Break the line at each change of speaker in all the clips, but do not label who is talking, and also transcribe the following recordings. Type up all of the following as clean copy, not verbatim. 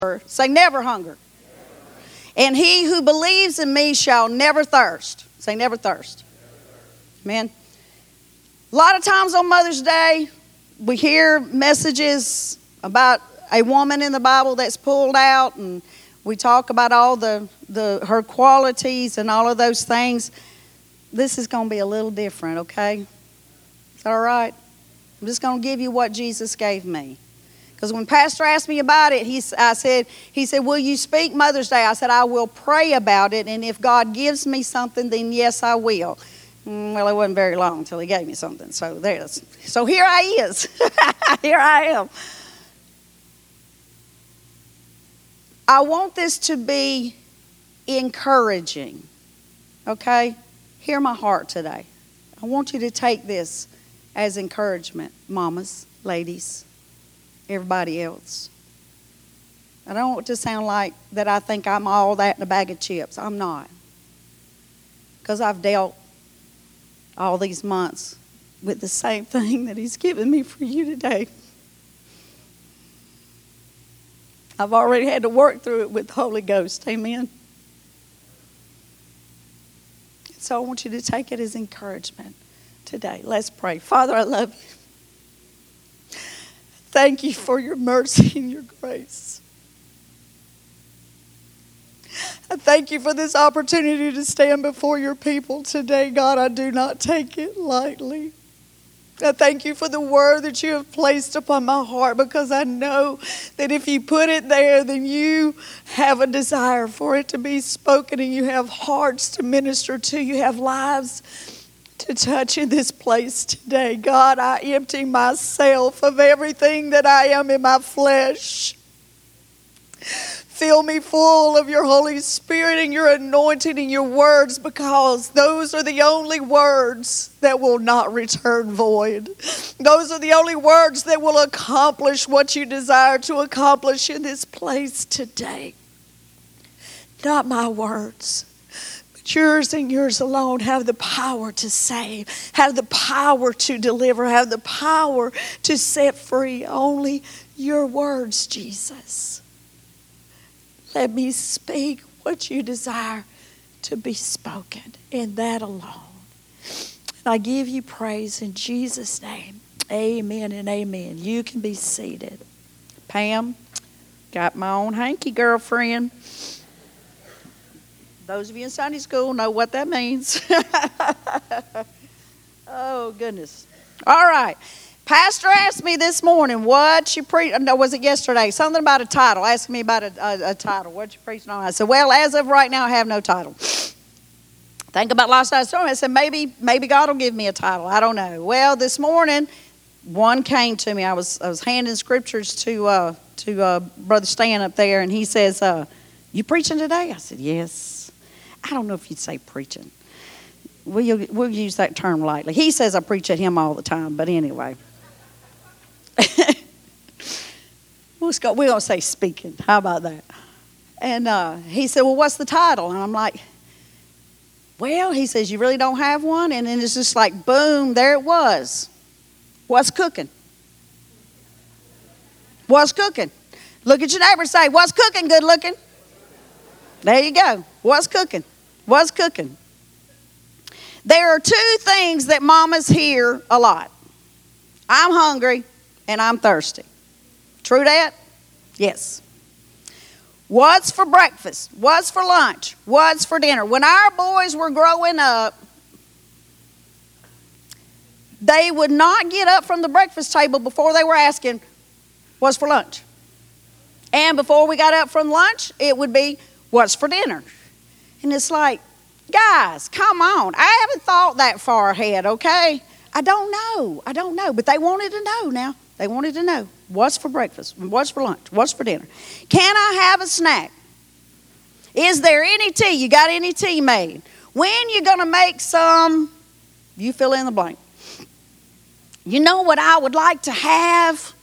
Say never hunger. And he who believes in me shall never thirst. Say never thirst. Amen. A lot of times on Mother's Day, we hear messages about a woman in the Bible that's pulled out, and we talk about all her qualities and all of those things. This is going to be a little different, okay? Is that all right? I'm just going to give you what Jesus gave me. Because when Pastor asked me about it, he said, will you speak Mother's Day? I said, I will pray about it, and if God gives me something, then yes, I will. Well, it wasn't very long until he gave me something. So here I is. Here I am. I want this to be encouraging. Okay? Hear my heart today. I want you to take this as encouragement, mamas, ladies, everybody else. I don't want it to sound like that I think I'm all that in a bag of chips. I'm not. Because I've dealt all these months with the same thing that he's given me for you today. I've already had to work through it with the Holy Ghost. Amen. So I want you to take it as encouragement today. Let's pray. Father, I love you. Thank you for your mercy and your grace. I thank you for this opportunity to stand before your people today. God, I do not take it lightly. I thank you for the word that you have placed upon my heart, because I know that if you put it there, then you have a desire for it to be spoken, and you have hearts to minister to. You have lives to touch in this place today. God, I empty myself of everything that I am in my flesh. Fill me full of your Holy Spirit and your anointing and your words, because those are the only words that will not return void. Those are the only words that will accomplish what you desire to accomplish in this place today. Not my words, but yours and yours alone have the power to save, have the power to deliver, have the power to set free. Only your words, Jesus. Let me speak what you desire to be spoken, and that alone. And I give you praise in Jesus' name. Amen and amen. You can be seated. Pam, got my own hanky, girlfriend. Those of you in Sunday school know what that means. Oh, goodness. All right. Pastor asked me this morning, what you preach? No, was it yesterday? Something about a title. Asking me about a title. What you preaching on? I said, well, as of right now, I have no title. Think about last night's sermon. I said, maybe God will give me a title. I don't know. Well, this morning, one came to me. I was handing scriptures to Brother Stan up there, and he says, you preaching today? I said, yes. I don't know if you'd say preaching. We'll use that term lightly. He says I preach at him all the time, but anyway. We're going to say speaking. How about that? And he said, well, what's the title? And I'm like, well, he says, you really don't have one? And then it's just like, boom, there it was. What's cooking? What's cooking? Look at your neighbor and say, what's cooking, good looking? There you go. What's cooking? What's cooking? There are two things that mamas hear a lot. I'm hungry and I'm thirsty. True that? Yes. What's for breakfast? What's for lunch? What's for dinner? When our boys were growing up, they would not get up from the breakfast table before they were asking, what's for lunch? And before we got up from lunch, it would be, what's for dinner? And it's like, guys, come on. I haven't thought that far ahead, okay? I don't know. But they wanted to know now. They wanted to know what's for breakfast, what's for lunch, what's for dinner. Can I have a snack? Is there any tea? You got any tea made? When you going to make some, you fill in the blank. You know what I would like to have?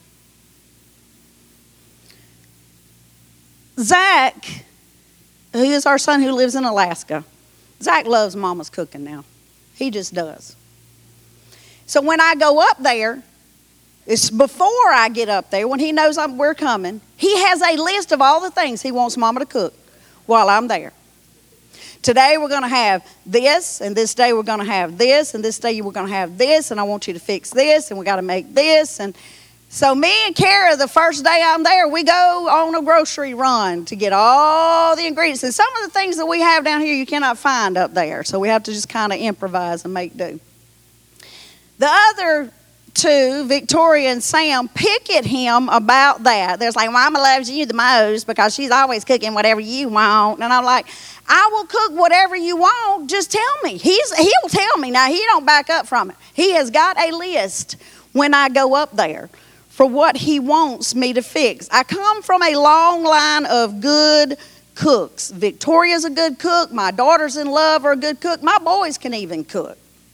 Zach, who is our son who lives in Alaska, Zach loves Mama's cooking now. He just does. So when I go up there,
It's before I get up there, when he knows we're coming. He has a list of all the things he wants Mama to cook while I'm there. Today we're going to have this, and this day we're going to have this, and this day we're going to have this, and I want you to fix this, and we got to make this. And so me and Kara, the first day I'm there, we go on a grocery run to get all the ingredients. And some of the things that we have down here you cannot find up there, so we have to just kind of improvise and make do. The other two, Victoria and Sam, pick at him about that. They're like, Mama loves you the most because she's always cooking whatever you want. And I'm like, I will cook whatever you want. Just tell me. He'll tell me. Now, he don't back up from it. He has got a list when I go up there for what he wants me to fix. I come from a long line of good cooks. Victoria's a good cook. My daughters in love are a good cook. My boys can even cook.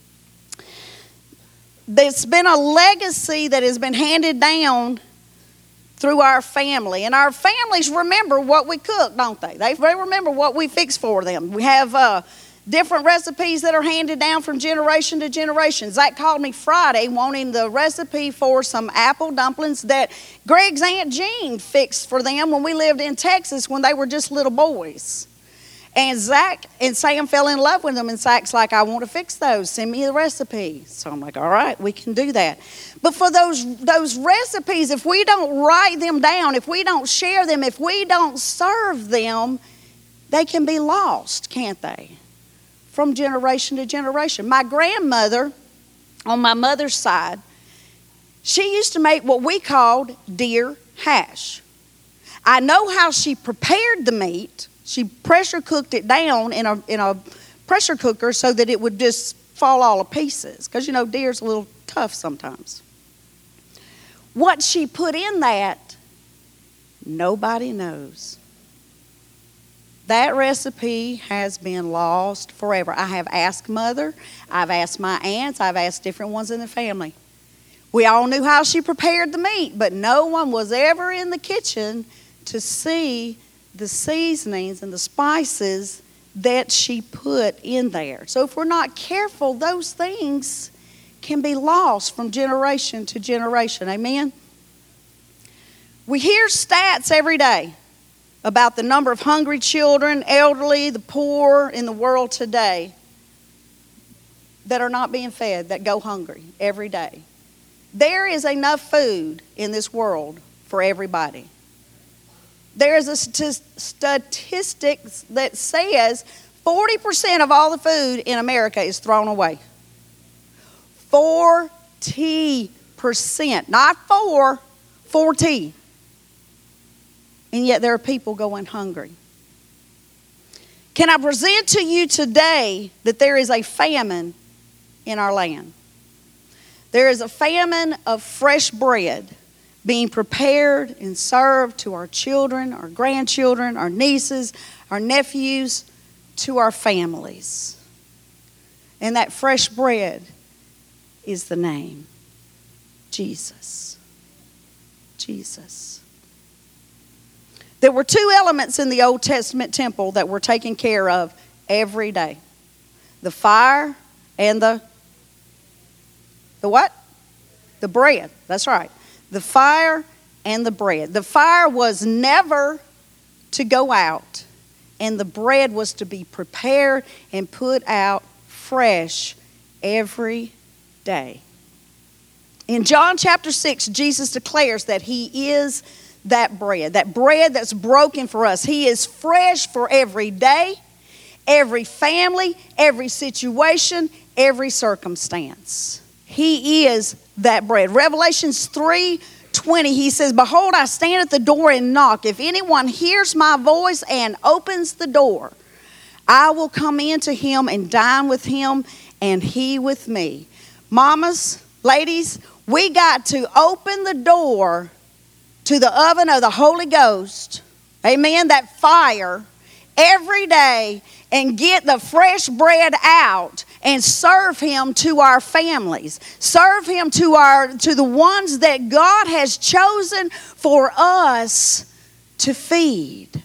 There's been a legacy that has been handed down through our family. And our families remember what we cook, don't they? They remember what we fix for them. We have different recipes that are handed down from generation to generation. Zach called me Friday wanting the recipe for some apple dumplings that Greg's Aunt Jean fixed for them when we lived in Texas when they were just little boys. And Zach and Sam fell in love with them, and Zach's like, I want to fix those. Send me the recipe. So I'm like, all right, we can do that. But for those recipes, if we don't write them down, if we don't share them, if we don't serve them, they can be lost, can't they? From generation to generation. My grandmother, on my mother's side, she used to make what we called deer hash. I know how she prepared the meat. She pressure cooked it down in a pressure cooker so that it would just fall all to pieces. Because, deer's a little tough sometimes. What she put in that, nobody knows. That recipe has been lost forever. I have asked Mother. I've asked my aunts. I've asked different ones in the family. We all knew how she prepared the meat, but no one was ever in the kitchen to see the seasonings and the spices that she put in there. So if we're not careful, those things can be lost from generation to generation. Amen? We hear stats every day about the number of hungry children, elderly, the poor in the world today that are not being fed, that go hungry every day. There is enough food in this world for everybody. There is a statistic that says 40% of all the food in America is thrown away. 40%, not 40. And yet there are people going hungry. Can I present to you today that there is a famine in our land? There is a famine of fresh bread being prepared and served to our children, our grandchildren, our nieces, our nephews, to our families. And that fresh bread is the name, Jesus. Jesus. There were two elements in the Old Testament temple that were taken care of every day. The fire and the what? The bread. That's right. The fire and the bread. The fire was never to go out, and the bread was to be prepared and put out fresh every day. In John chapter 6, Jesus declares that he is that bread that's broken for us. He is fresh for every day, every family, every situation, every circumstance. He is that bread. Revelations 3:20, he says, Behold, I stand at the door and knock. If anyone hears my voice and opens the door, I will come into him and dine with him and he with me. Mamas, ladies, we got to open the door to the oven of the Holy Ghost, amen, that fire, every day, and get the fresh bread out and serve him to our families. Serve him to the ones that God has chosen for us to feed.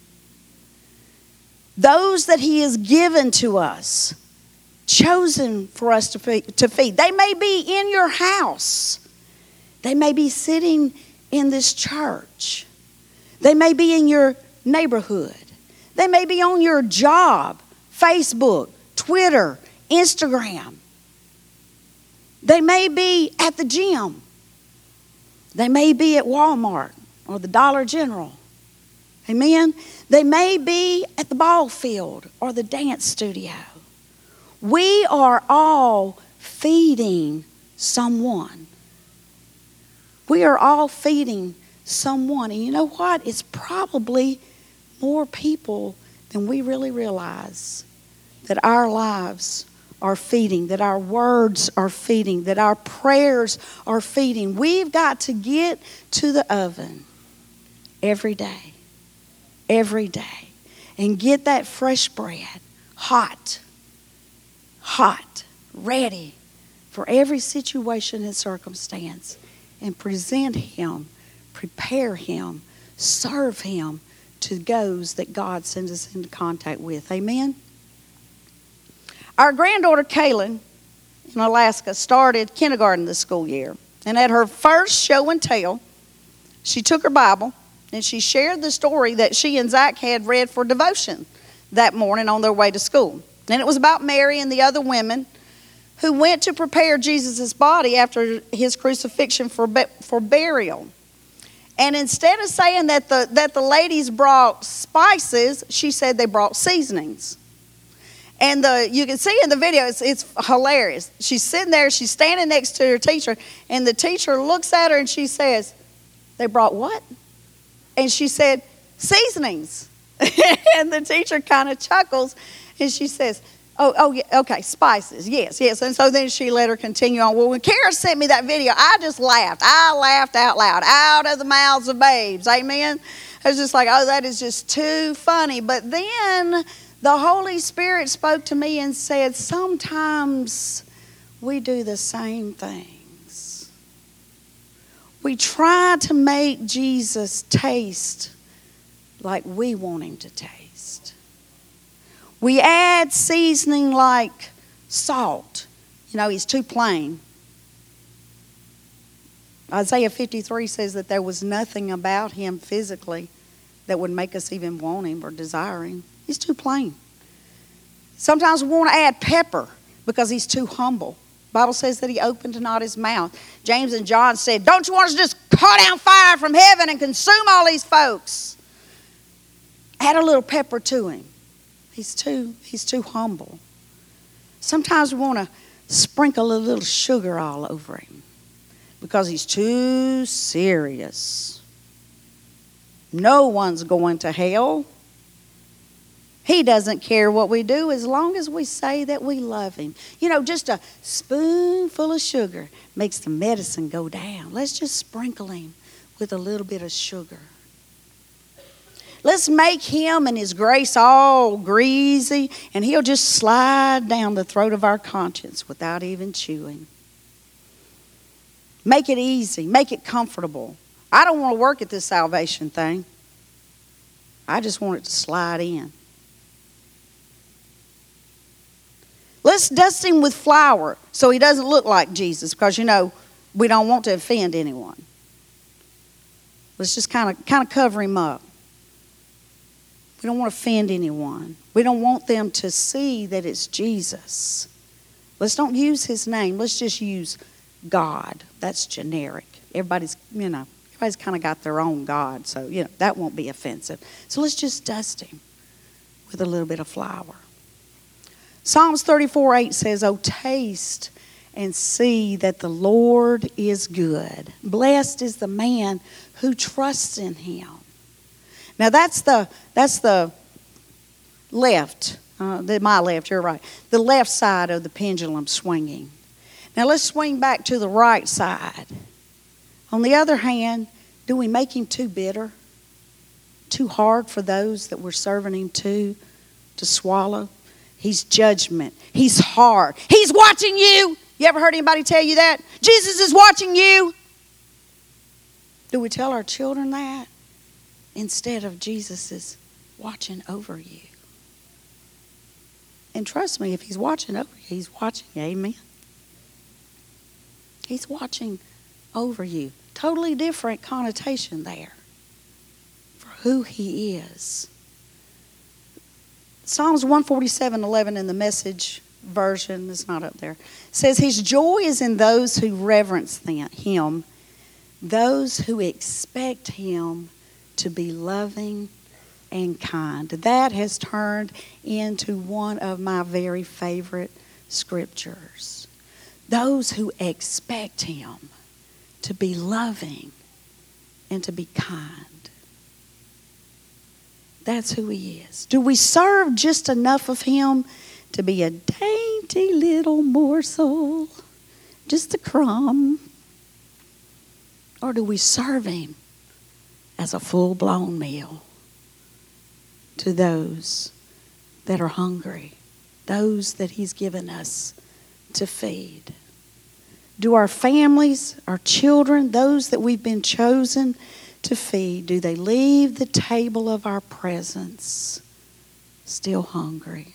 Those that he has given to us, chosen for us to feed. They may be in your house. They may be sitting in this church. They may be in your neighborhood. They may be on your job, Facebook, Twitter, Instagram. They may be at the gym. They may be at Walmart or the Dollar General. Amen? They may be at the ball field or the dance studio. We are all feeding someone. We are all feeding someone. And you know what? It's probably more people than we really realize that our lives are feeding, that our words are feeding, that our prayers are feeding. We've got to get to the oven every day, and get that fresh bread hot, ready for every situation and circumstance, and present Him, prepare Him, serve Him to those that God sends us into contact with. Amen? Our granddaughter Kaylin in Alaska started kindergarten this school year. And at her first show and tell, she took her Bible and she shared the story that she and Zach had read for devotion that morning on their way to school. And it was about Mary and the other women who went to prepare Jesus' body after his crucifixion for burial. And instead of saying that the ladies brought spices, she said they brought seasonings. And you can see in the video, it's hilarious. She's sitting there, she's standing next to her teacher, and the teacher looks at her and she says, "They brought what?" And she said, "Seasonings." And the teacher kind of chuckles, and she says, Oh, yeah, okay, spices, yes. And so then she let her continue on. Well, when Kara sent me that video, I just laughed. I laughed out loud, out of the mouths of babes, amen? I was just like, oh, that is just too funny. But then the Holy Spirit spoke to me and said, sometimes we do the same things. We try to make Jesus taste like we want him to taste. We add seasoning like salt. You know, he's too plain. Isaiah 53 says that there was nothing about him physically that would make us even want him or desire him. He's too plain. Sometimes we want to add pepper because he's too humble. The Bible says that he opened not his mouth. James and John said, don't you want us to just call down fire from heaven and consume all these folks? Add a little pepper to him. He's too humble. Sometimes we want to sprinkle a little sugar all over him because he's too serious. No one's going to hell. He doesn't care what we do as long as we say that we love him. You know, just a spoonful of sugar makes the medicine go down. Let's just sprinkle him with a little bit of sugar. Let's make him and his grace all greasy, and he'll just slide down the throat of our conscience without even chewing. Make it easy. Make it comfortable. I don't want to work at this salvation thing. I just want it to slide in. Let's dust him with flour so he doesn't look like Jesus, because, you know, we don't want to offend anyone. Let's just kind of cover him up. We don't want to offend anyone. We don't want them to see that it's Jesus. Let's don't use his name. Let's just use God. That's generic. Everybody's kind of got their own God, so, that won't be offensive. So let's just dust him with a little bit of flour. Psalms 34:8 says, "Oh, taste and see that the Lord is good. Blessed is the man who trusts in him." Now that's the left, my left, you're right. The left side of the pendulum swinging. Now let's swing back to the right side. On the other hand, do we make him too bitter? Too hard for those that we're serving him to swallow? He's judgment. He's hard. He's watching you. You ever heard anybody tell you that? Jesus is watching you. Do we tell our children that? Instead of Jesus is watching over you. And trust me, if he's watching over you, he's watching you. Amen. He's watching over you. Totally different connotation there for who he is. Psalms 147:11 in the Message version, it's not up there, says his joy is in those who reverence him, those who expect him to be loving and kind. That has turned into one of my very favorite scriptures. Those who expect him to be loving and to be kind. That's who he is. Do we serve just enough of him to be a dainty little morsel, just a crumb? Or do we serve him as a full-blown meal to those that are hungry, those that he's given us to feed? Do our families, our children, those that we've been chosen to feed, do they leave the table of our presence still hungry?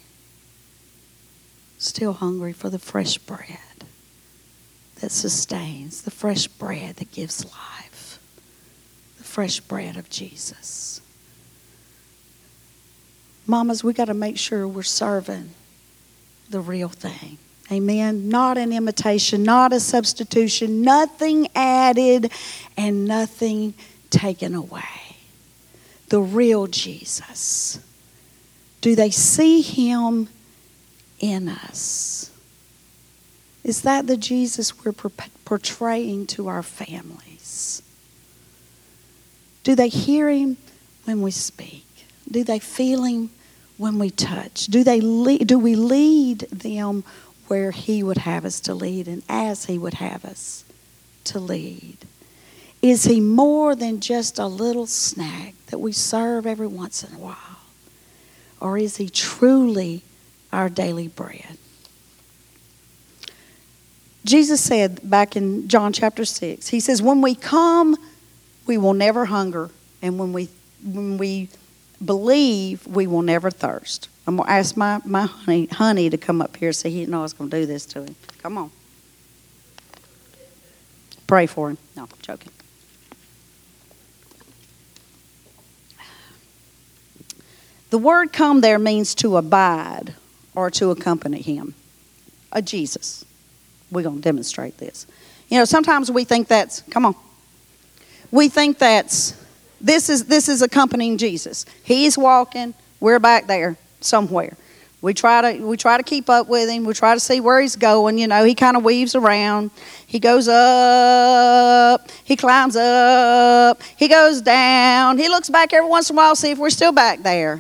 Still hungry for the fresh bread that sustains, the fresh bread that gives life, the fresh bread of Jesus. Mamas, we got to make sure we're serving the real thing. Amen. Not an imitation, not a substitution, nothing added and nothing taken away. The real Jesus. Do they see him in us? Is that the Jesus we're portraying to our families? Do they hear him when we speak? Do they feel him when we touch? Do we lead them where he would have us to lead and as he would have us to lead? Is he more than just a little snack that we serve every once in a while? Or is he truly our daily bread? Jesus said back in John chapter 6, he says, when we come, we will never hunger. And when we believe, we will never thirst. I'm going to ask my honey to come up here so he knows I was going to do this to him. Come on. Pray for him. No, I'm joking. The word come there means to abide or to accompany him. A Jesus. We're going to demonstrate this. You know, sometimes we think that's, come on. We think that's, this is accompanying Jesus. He's walking, we're back there somewhere. We try to keep up with him. We try to see where he's going. You know, he kind of weaves around. He goes up. He climbs up. He goes down. He looks back every once in a while to see if we're still back there.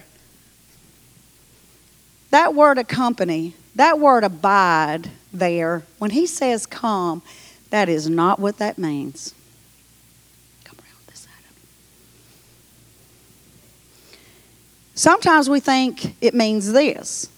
That word accompany, that word abide there, when he says come, that is not what that means. Come around this side of me. Sometimes we think it means this.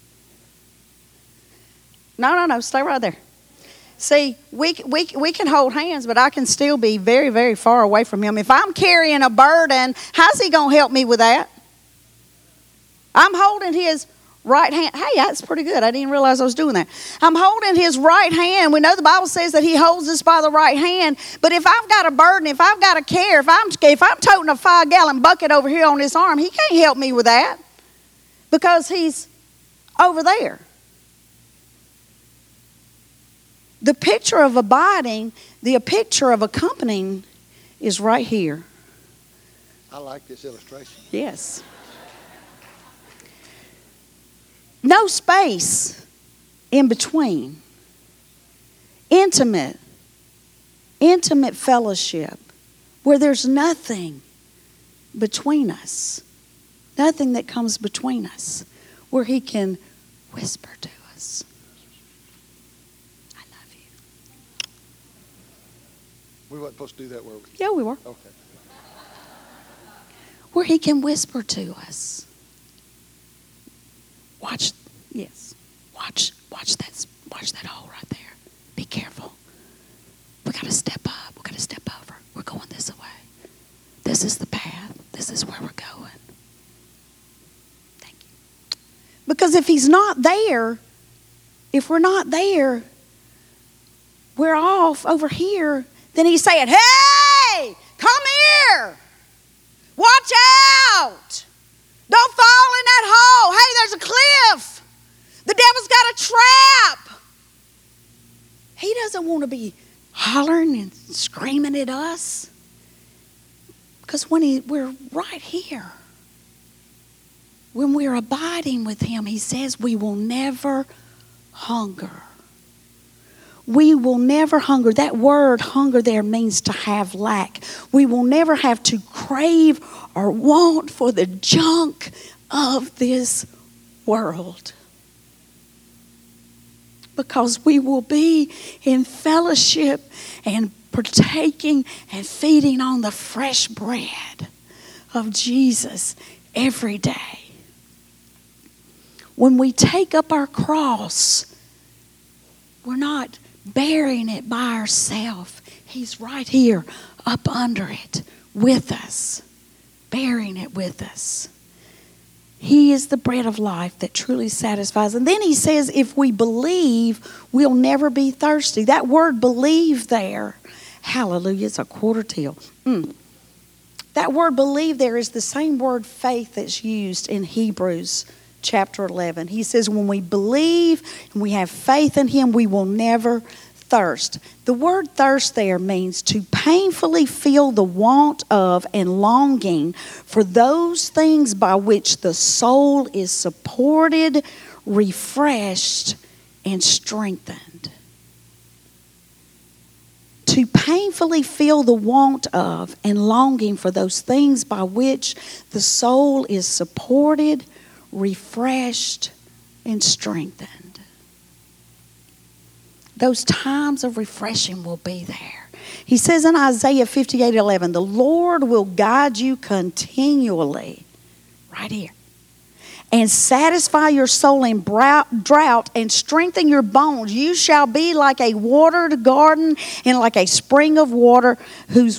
No, stay right there. See, we can hold hands, but I can still be very, very far away from him. If I'm carrying a burden, how's he going to help me with that? I'm holding his right hand. Hey, that's pretty good. I didn't realize I was doing that. I'm holding his right hand. We know the Bible says that he holds us by the right hand. But if I've got a burden, if I've got a care, if I'm toting a 5-gallon bucket over here on his arm, he can't help me with that because he's over there. The picture of abiding, the picture of accompanying is right here.
I like this illustration.
Yes. No space in between. Intimate fellowship where there's nothing between us. Nothing that comes between us where he can whisper to us. I love you.
We weren't supposed to do that, were we?
Yeah, we were.
Okay.
Where he can whisper to us. Watch that hole right there. Be careful. We got to step up. We got to step over. We're going this way. This is the path. This is where we're going. Thank you. Because if he's not there, if we're not there, we're off over here Then he's saying, hey, come here. Watch out. Don't fall in that hole. Hey, there's a cliff. The devil's got a trap. He doesn't want to be hollering and screaming at us. Because we're right here. When we're abiding with him, he says we will never hunger. We will never hunger. That word hunger there means to have lack. We will never have to crave or want for the junk of this world. Because we will be in fellowship and partaking and feeding on the fresh bread of Jesus every day. When we take up our cross, we're not bearing it by ourselves. He's right here up under it with us, bearing it with us. He is the bread of life that truly satisfies. And then he says, if we believe, we'll never be thirsty. That word believe there, hallelujah, it's a quarter till. That word believe there is the same word faith that's used in Hebrews chapter 11. He says when we believe and we have faith in him, we will never thirst. The word thirst there means to painfully feel the want of and longing for those things by which the soul is supported, refreshed, and strengthened. To painfully feel the want of and longing for those things by which the soul is supported, refreshed, and strengthened. Those times of refreshing will be there. He says in Isaiah 58:11, the Lord will guide you continually, right here, and satisfy your soul in drought and strengthen your bones. You shall be like a watered garden and like a spring of water whose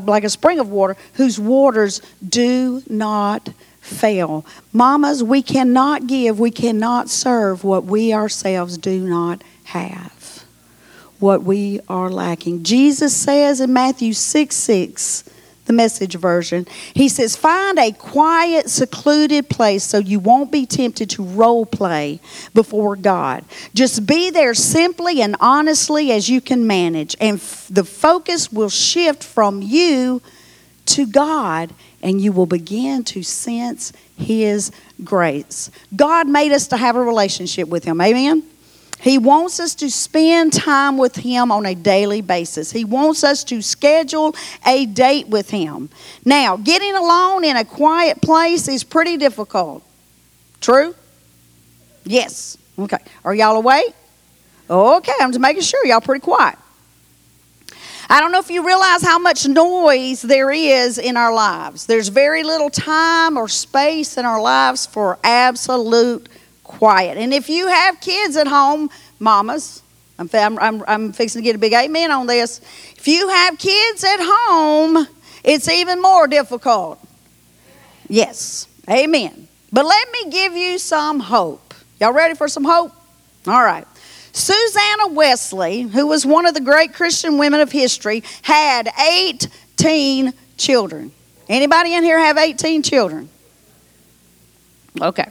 waters do not fail. Mamas, we cannot give, we cannot serve what we ourselves do not have, what we are lacking. Jesus says in Matthew 6:6, the Message version, he says, find a quiet, secluded place so you won't be tempted to role play before God. Just be there simply and honestly as you can manage, and the focus will shift from you to God, and you will begin to sense his grace. God made us to have a relationship with him. Amen? He wants us to spend time with him on a daily basis. He wants us to schedule a date with him. Now, getting alone in a quiet place is pretty difficult. True? Yes. Okay. Are y'all awake? Okay, I'm just making sure y'all pretty quiet. I don't know if you realize how much noise there is in our lives. There's very little time or space in our lives for absolute quiet. And if you have kids at home, mamas, I'm fixing to get a big amen on this. If you have kids at home, it's even more difficult. Yes, amen. But let me give you some hope. Y'all ready for some hope? All right. Susanna Wesley, who was one of the great Christian women of history, had 18 children. Anybody in here have 18 children? Okay.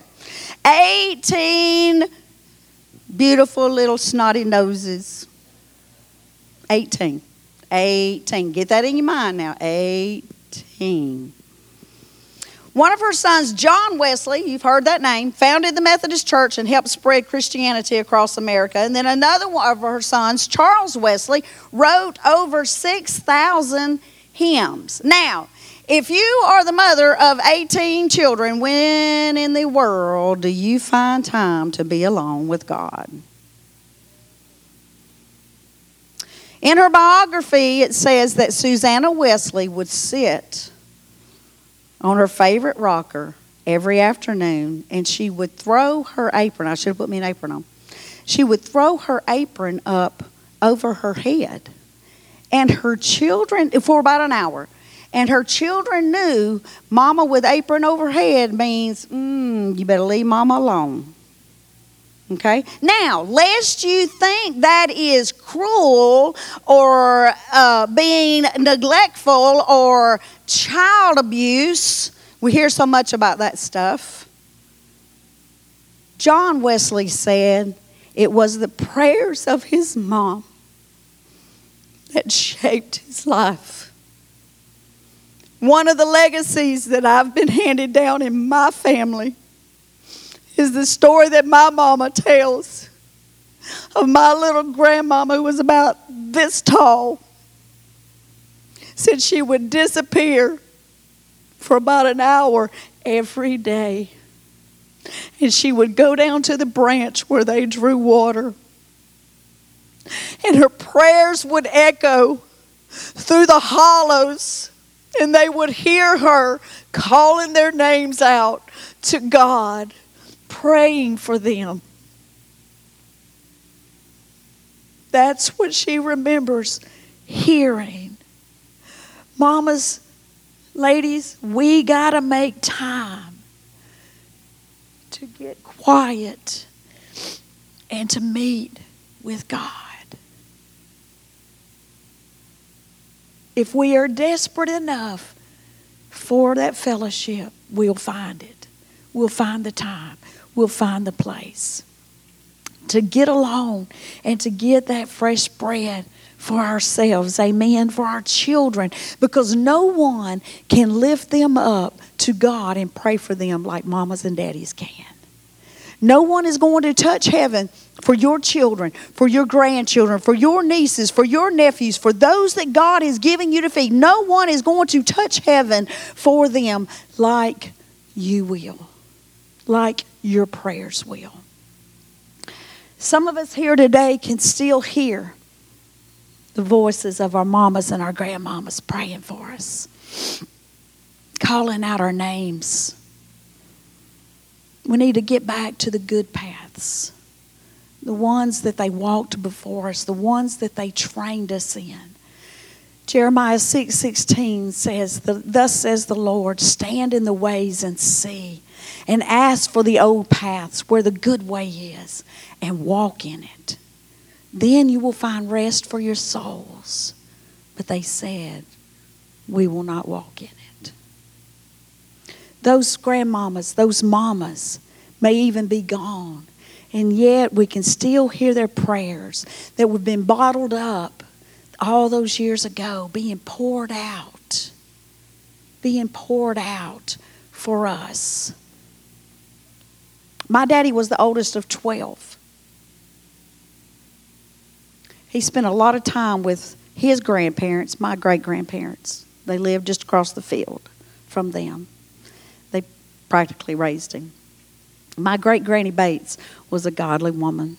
18 beautiful little snotty noses. 18. Get that in your mind now. 18. One of her sons, John Wesley, you've heard that name, founded the Methodist Church and helped spread Christianity across America. And then another one of her sons, Charles Wesley, wrote over 6,000 hymns. Now, if you are the mother of 18 children, when in the world do you find time to be alone with God? In her biography, it says that Susanna Wesley would sit on her favorite rocker every afternoon, and she would throw her apron. I should have put me an apron on. She would throw her apron up over her head, and her children, for about an hour, and her children knew Mama with apron over head means, you better leave Mama alone. Okay? Now, lest you think that is cruel or being neglectful or child abuse, we hear so much about that stuff. John Wesley said it was the prayers of his mom that shaped his life. One of the legacies that I've been handed down in my family is the story that my mama tells of my little grandmama who was about this tall. Said she would disappear for about an hour every day. And she would go down to the branch where they drew water. And her prayers would echo through the hollows. And they would hear her calling their names out to God, praying for them. That's what she remembers hearing. Mamas, ladies, we got to make time to get quiet and to meet with God. If we are desperate enough for that fellowship, we'll find it. We'll find the time. We'll find the place to get alone and to get that fresh bread for ourselves, amen, for our children, because no one can lift them up to God and pray for them like mamas and daddies can. No one is going to touch heaven for your children, for your grandchildren, for your nieces, for your nephews, for those that God is giving you to feed. No one is going to touch heaven for them like you will, like your prayers will. Some of us here today can still hear the voices of our mamas and our grandmamas praying for us, calling out our names. We need to get back to the good paths, the ones that they walked before us, the ones that they trained us in. Jeremiah 6:16 says, "Thus says the Lord, stand in the ways and see, and ask for the old paths where the good way is, and walk in it. Then you will find rest for your souls." But they said, we will not walk in it. Those grandmamas, those mamas may even be gone. And yet we can still hear their prayers that have been bottled up all those years ago, being poured out for us. My daddy was the oldest of 12. He spent a lot of time with his grandparents, my great-grandparents. They lived just across the field from them. They practically raised him. My great-granny Bates was a godly woman.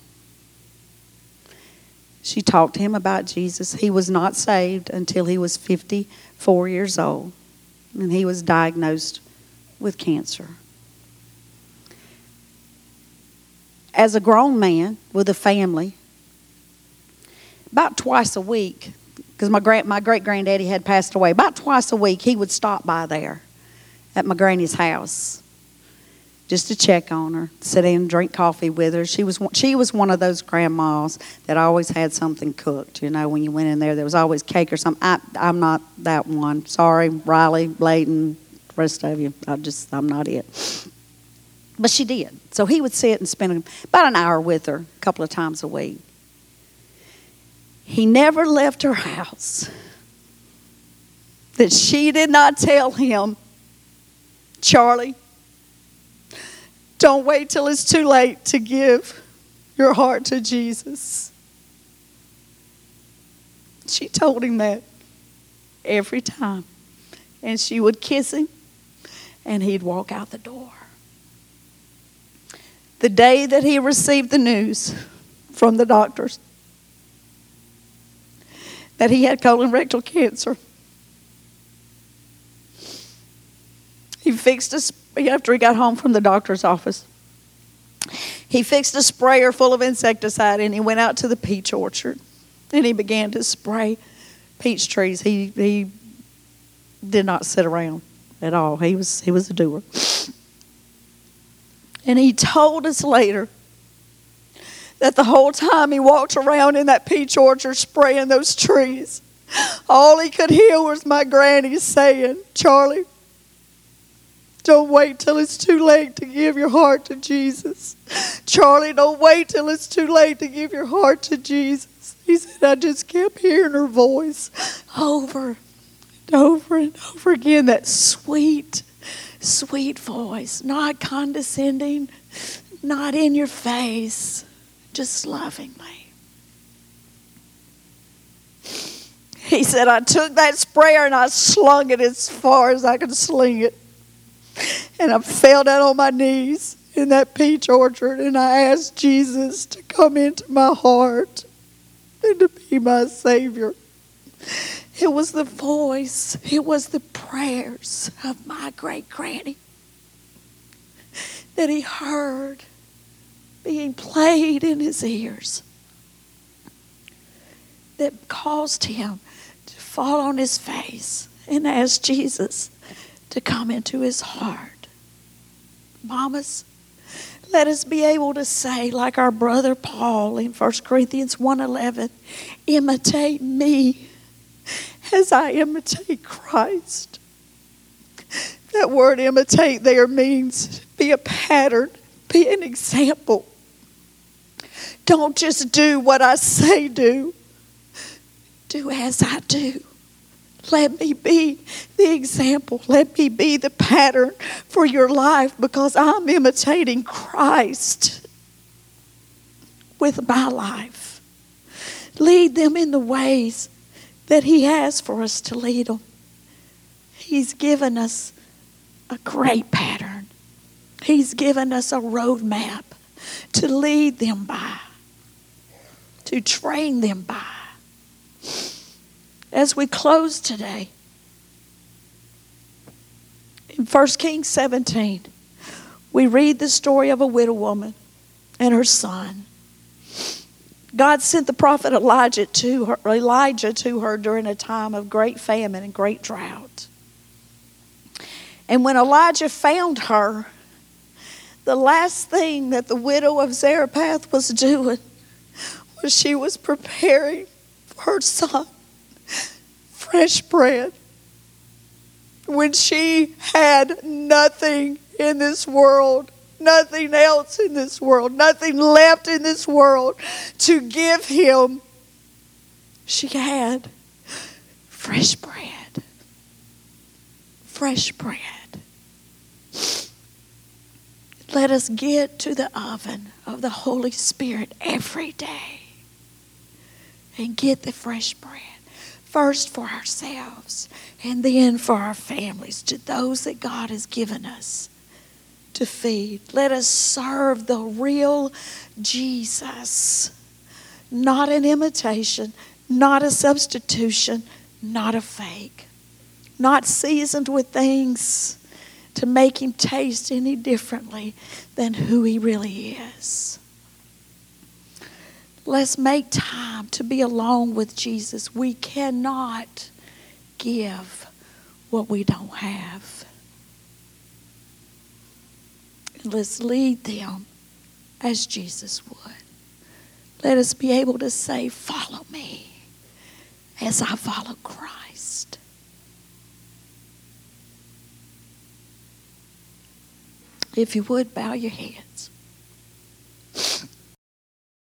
She talked to him about Jesus. He was not saved until he was 54 years old, and he was diagnosed with cancer. As a grown man with a family, about twice a week, because my great-granddaddy had passed away, about twice a week he would stop by there at my granny's house just to check on her, sit down and drink coffee with her. She was one of those grandmas that always had something cooked. You know, when you went in there was always cake or something. I'm not that one. Sorry, Riley, Layton, the rest of you. I'm not it. But she did. So he would sit and spend about an hour with her a couple of times a week. He never left her house that she did not tell him, "Charlie, don't wait till it's too late to give your heart to Jesus." She told him that every time. And she would kiss him, and he'd walk out the door. The day that he received the news from the doctors that he had colon rectal cancer, after he got home from the doctor's office, he fixed a sprayer full of insecticide, and he went out to the peach orchard, and he began to spray peach trees. He did not sit around at all. He was a doer. And he told us later
that the whole time he walked around in that peach orchard spraying those trees, all he could hear was my granny saying, "Charlie, don't wait till it's too late to give your heart to Jesus. Charlie, don't wait till it's too late to give your heart to Jesus." He said, I just kept hearing her voice over and over and over again, that sweet, sweet voice, not condescending, not in your face, just lovingly. He said, I took that sprayer and I slung it as far as I could sling it. And I fell down on my knees in that peach orchard and I asked Jesus to come into my heart and to be my Savior. It was the voice, it was the prayers of my great granny that he heard being played in his ears that caused him to fall on his face and ask Jesus to come into his heart. Mamas, let us be able to say, like our brother Paul in 1 Corinthians 1:11, imitate me as I imitate Christ. That word imitate there means be a pattern, be an example. Don't just do what I say do. Do as I do. Let me be the example. Let me be the pattern for your life because I'm imitating Christ with my life. Lead them in the ways that he has for us to lead them. He's given us a great pattern. He's given us a roadmap to lead them by, to train them by. As we close today, in 1 Kings 17, we read the story of a widow woman and her son. God sent the prophet Elijah to her during a time of great famine and great drought. And when Elijah found her, the last thing that the widow of Zarephath was doing was she was preparing for her son fresh bread. When she had nothing in this world, nothing else in this world, nothing left in this world to give him, she had fresh bread. Fresh bread. Let us get to the oven of the Holy Spirit every day and get the fresh bread. First for ourselves and then for our families, to those that God has given us to feed. Let us serve the real Jesus, not an imitation, not a substitution, not a fake, not seasoned with things to make him taste any differently than who he really is. Let's make time to be alone with Jesus. We cannot give what we don't have. Let's lead them as Jesus would. Let us be able to say, follow me as I follow Christ. If you would, bow your heads.